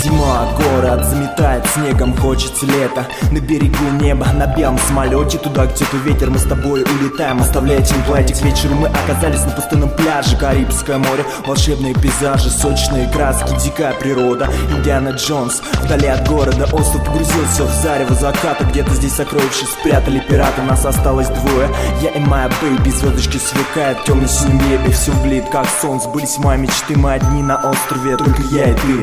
Зима, город заметает снегом, хочется лето. На берегу неба, на белом самолете, туда, где то ветер, мы с тобой улетаем, оставляя темплайтик. К вечеру мы оказались на пустынном пляже. Карибское море, волшебные пейзажи, сочные краски, дикая природа. Индиана Джонс, вдали от города. Остров погрузился в зарево заката. Где-то здесь сокровища спрятали пираты. Нас осталось двое, я и моя бэйби. Звездочки сверкают в темно-синем небе. Все блит, как солнце, сбылись мои мечты. Мы одни на острове, только я и ты.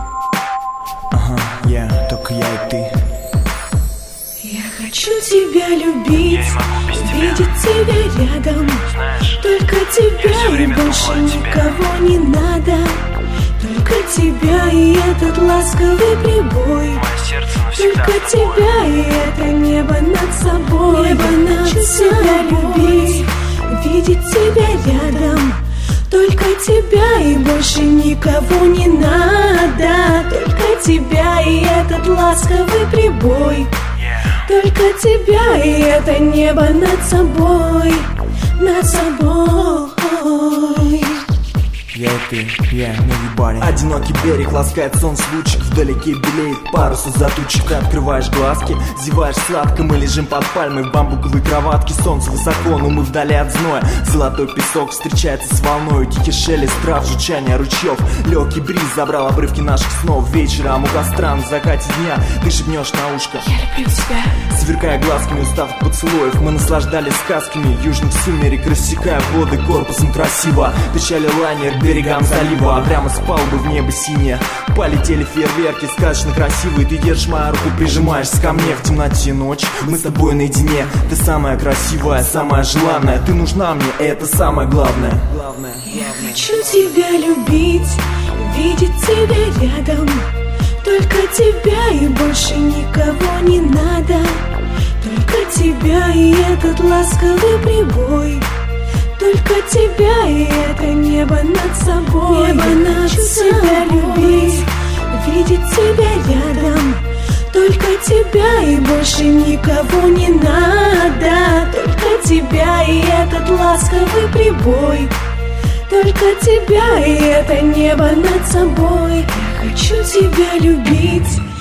Только я и ты. Я хочу тебя любить, видеть тебя рядом. Знаешь, только тебя и больше никого не надо. Только тебя и этот ласковый прибой. Только тебя и это небо над собой. Небо над тебя любить, видеть тебя рядом. Только тебя и больше никого не надо. Только тебя и этот ласковый прибой. Только тебя и это небо над собой. Над собой. Я и ты, nobody. Одинокий берег, ласкает солнце лучик. Вдалеке белеет парус из-за тучек. Ты открываешь глазки, зеваешь сладко. Мы лежим под пальмой в бамбуковой кроватке. Солнце высоко, но мы вдали от зноя. Золотой песок встречается с волной. Тихий шелест трав, журчание ручьев. Легкий бриз забрал обрывки наших снов. Вечером у костра на закате дня ты шепнешь на ушко: я люблю тебя. Сверкая глазками, устав от поцелуев, мы наслаждались сказками южных сумерек. Рассекая воды корпусом красиво. Печали лайнер берегам залива, а прямо с палубы в небо синее полетели фейерверки, сказочно красивые. Ты держишь мою руку, прижимаешься ко мне в темноте ночь. Мы с тобой наедине, ты самая красивая, самая желанная. Ты нужна мне, это самое главное. Я хочу тебя любить, видеть тебя рядом. Только тебя и больше никого не надо. Только тебя и этот ласковый прибой. Только тебя и это небо над собой. Небо над тебя любить, видеть тебя рядом. Только тебя и больше никого не надо. Только тебя и этот ласковый прибой. Только тебя и это небо над собой. Я хочу тебя любить,